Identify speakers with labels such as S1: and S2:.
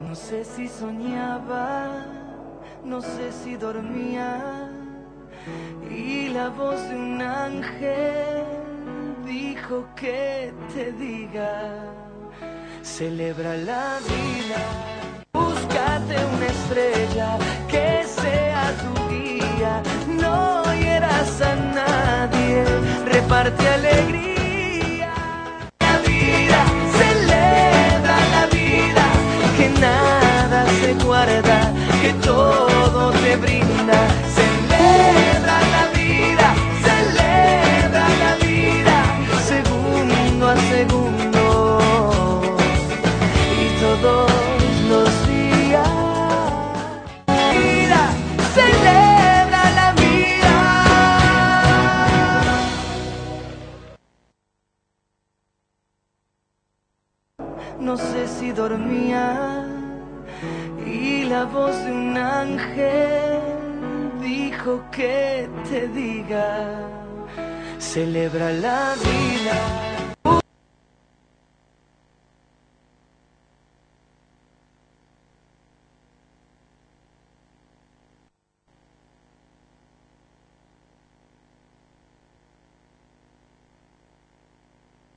S1: No sé si soñaba, no sé si dormía, y la voz de un ángel dijo que te diga: celebra la vida, búscate una estrella que sea tu guía, no hieras a nadie, reparte alegría. La vida, celebra la vida, que nada se guarda, que todo te brinda. Celebra la vida, segundo a segundo y todos los días. Vida, celebra la vida. No sé si dormía y la voz de un ángel dijo que te diga: celebra la vida.